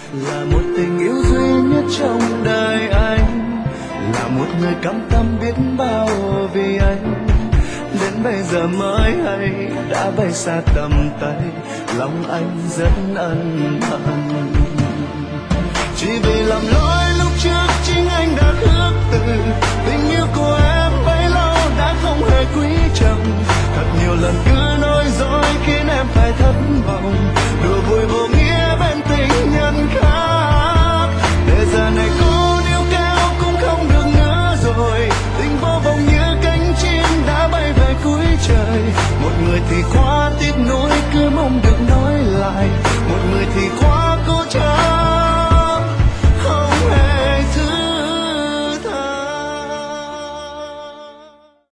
là một tình yêu duy nhất trong đời anh, là một người cam tâm biết bao vì anh. Đến bây giờ mới hay đã bay xa tầm tay, lòng anh rất ân hận. Chỉ vì làm lỗi lúc trước chính anh đã khước từ, tình yêu của em bấy lâu đã không hề quý trọng. Thật nhiều lần cứ nói dối khiến em phải thất vọng, đùa vui vô nghĩa